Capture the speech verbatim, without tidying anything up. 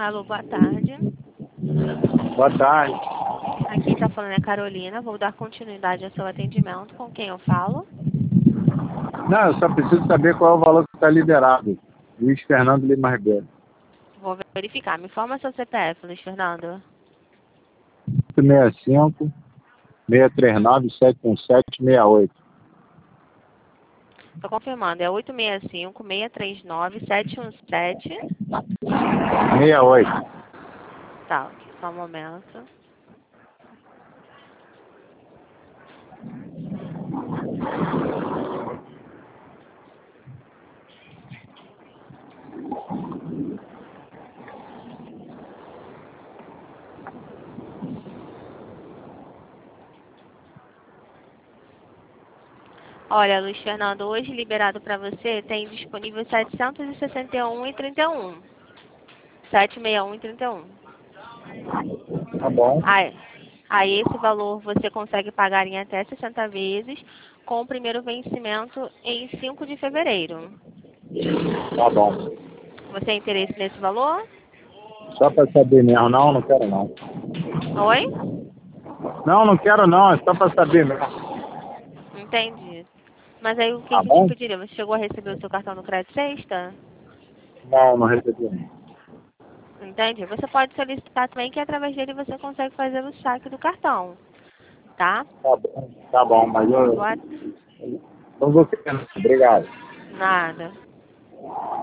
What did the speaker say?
Alô, boa tarde. Boa tarde. Aqui está falando é Carolina. Vou dar continuidade ao seu atendimento. Com quem eu falo? Não, eu só preciso saber qual é o valor que está liberado. Luiz Fernando Lima Ribeiro. Vou verificar. Me informa seu C P F, Luiz Fernando. oito seis cinco, seis três nove, sete um sete, seis oito. Estou confirmando. É oito seis cinco, seis três nove, sete um sete. seis oito. Tá, ok. Só um momento. Olha, Luiz Fernando, hoje liberado para você tem disponível setecentos e sessenta e um e trinta e um. setecentos e sessenta e um e trinta e um. Tá bom. Aí, aí esse valor você consegue pagar em até sessenta vezes, com o primeiro vencimento em cinco de fevereiro. Tá bom. Você tem interesse nesse valor? Só para saber mesmo. Não, não quero não. Oi? Não, não quero não. É só para saber mesmo. Entendi. Mas aí o que Tá que te bom? pediria? Você chegou a receber o seu cartão no crédito sexta? Não, não recebi não. Entendi. Você pode solicitar também que através dele você consegue fazer o saque do cartão. Tá? Tá bom. Tá bom, mas eu Boa... não vou querer. Obrigado. Nada.